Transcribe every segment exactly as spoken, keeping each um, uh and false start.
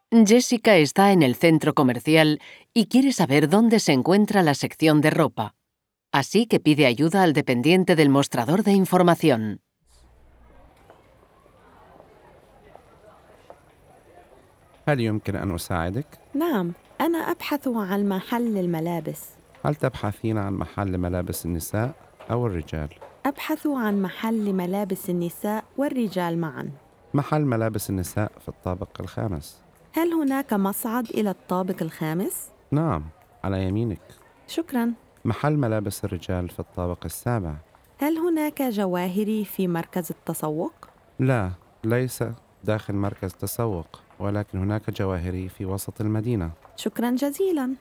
Jessica está en el centro comercial y quiere saber dónde se encuentra la sección de ropa. Así que pide ayuda al dependiente del mostrador de información. هل يمكن أن أساعدك؟ نعم، أنا أبحث عن محل للملابس. هل تبحثين عن محل ملابس النساء أو الرجال؟ أبحث عن محل ملابس النساء والرجال معا. محل ملابس النساء في الطابق الخامس. هل هناك مصعد إلى الطابق الخامس؟ نعم، على يمينك. شكراً. محل ملابس الرجال في الطابق السابع. هل هناك جواهري في مركز التسوق؟ لا، ليس داخل مركز تسوق، ولكن هناك جواهري في وسط المدينة. شكراً جزيلاً.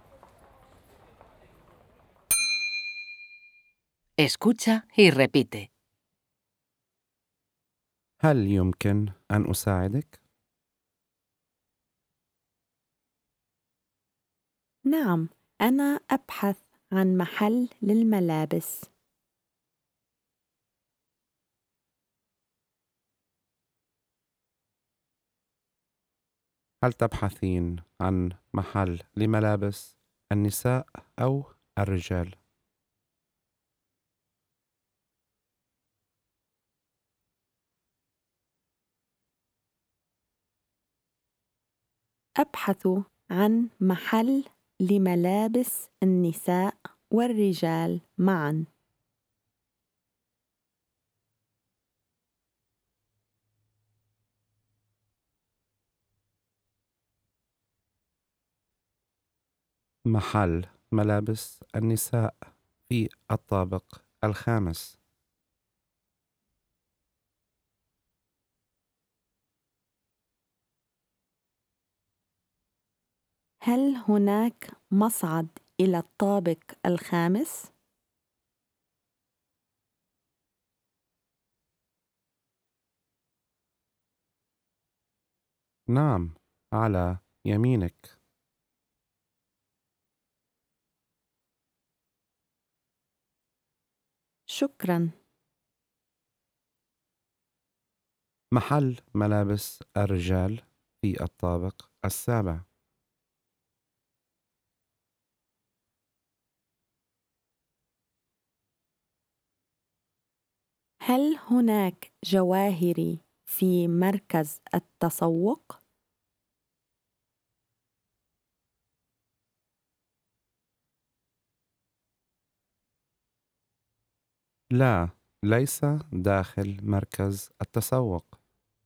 Escucha y repite. هل يمكن أن أساعدك؟ نعم، أنا أبحث عن محل للملابس. هل تبحثين عن محل لملابس النساء أو الرجال؟ أبحث عن محل لملابس النساء والرجال معا. محل ملابس النساء في الطابق الخامس. هل هناك مصعد إلى الطابق الخامس؟ نعم، على يمينك. شكراً. محل ملابس الرجال في الطابق السابع. هل هناك جواهري في مركز التسوق؟ لا، ليس داخل مركز التسوق.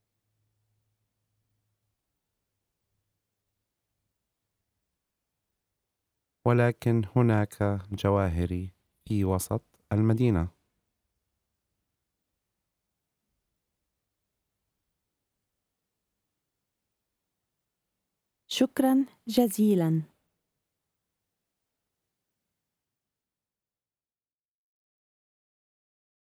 ولكن هناك جواهري في وسط المدينة. شكراً جزيلاً.